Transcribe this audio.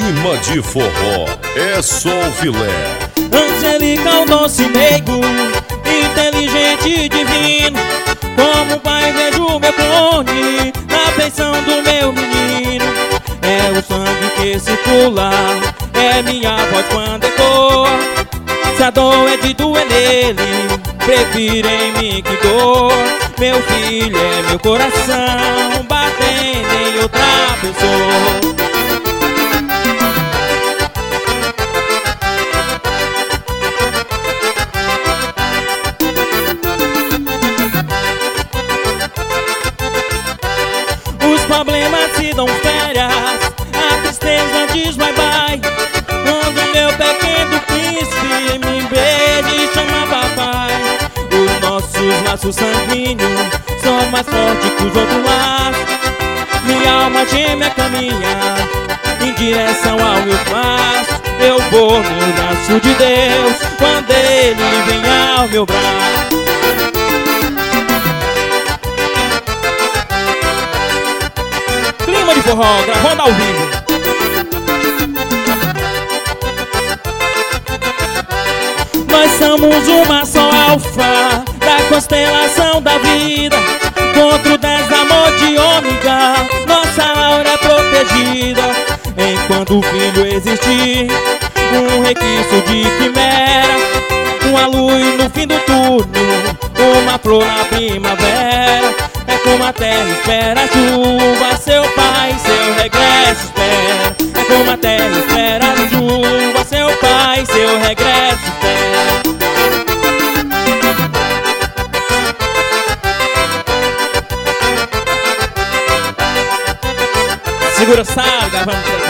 Clima de forró, é só o filé. Angelical, doce, meigo, inteligente e divino. Como o pai vejo meu clone na feição do meu menino. É o sangue que circula, é minha voz quando ecoa. Se a dor é de doer nele, prefiro em mim que dor. Meu filho é meu coração, batendo em outra pessoa. Os problemas se dão férias, a tristeza diz bye bye. Quando meu pequeno príncipe me beija e chama papai. Os nossos laços sanguíneos são mais fortes que os outros laços. Minha alma gêmea caminha em direção ao meu passo. Eu vou no braço de Deus quando Ele vem ao meu braço. Clima de forró, gravando ao vivo. Nós somos uma só alfa da constelação da vida. Contra o desamor de ômega, nossa aura é protegida. Enquanto o filho existir, um requisito de quimera, uma luz no fim do túnel, uma flor na primavera. É como a terra espera a chuva, seu pai, seu regresso espera. É como a terra espera a chuva, seu pai, seu regresso espera. Segura, sabe, gravando.